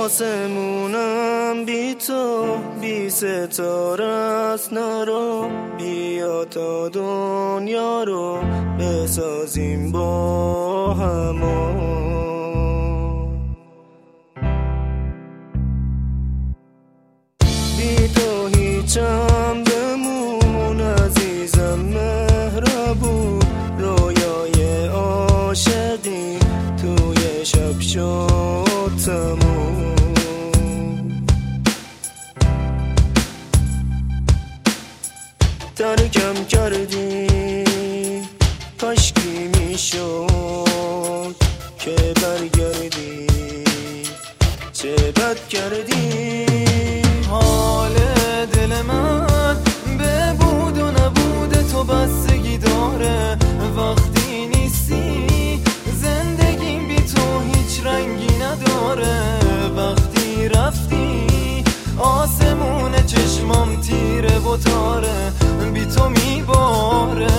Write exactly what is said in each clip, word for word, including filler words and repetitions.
آسمونم بی تو بی ستاره است، نرو بیا تا دنیا رو بسازیم با هم. بی تو هیچم بمون عزیزم مهربون، رویای عاشقی توی شب شد تموم. ترکم کردی کاشکی میشد که برگردی، چه بد کردی. حال دل من به بود و نبود تو بستگی داره، وقتی نیستی زندگیم بی تو هیچ رنگی نداره. وقتی رفتی آسمون چشمام تیره و تاره، بی تو میباره.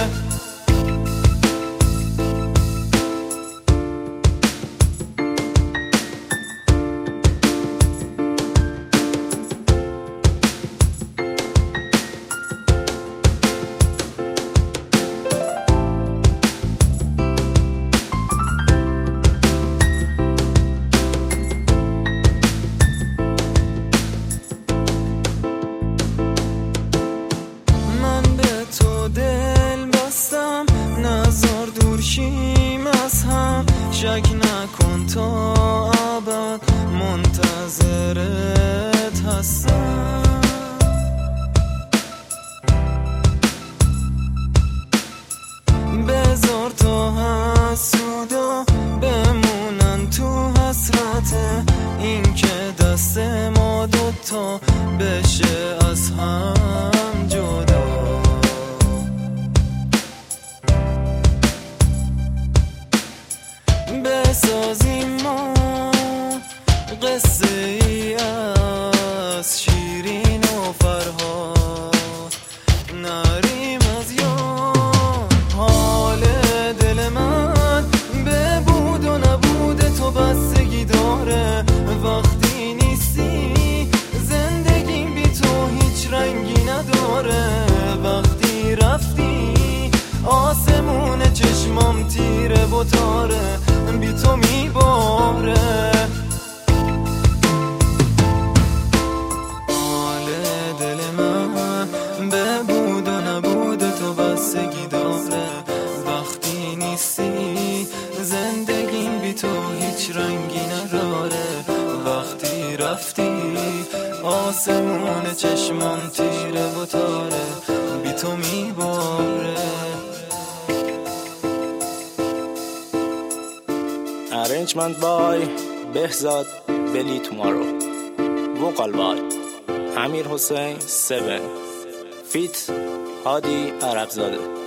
نظر دور شیم از هم، شک نکن تا ابد منتظرت هستم. بذار تا حسودا بمونن تو حسرت این که دست ما دوتا بشه از هم جدا. بسازیم ما قصه ای از شیرین و فرهاد، نریم از یاد. حال دل من به بود و نبود تو بستگی داره، وقتی نیستی زندگیم بی تو هیچ رنگی نداره. وقتی رفتی آسمون چشمام تیره و تاره، بی تو میباره. حال دل من به بود و نبود تو بستگی داره، وقتی نیستی زندگیم بی تو هیچ رنگی نداره. وقتی رفتی آسمون چشمام تیره و تاره، بی تو میباره. Arrangement by Behzad Belly Tomorrow. Vocal by Amir Hossein seven. Feat Hadi Arabzadeh.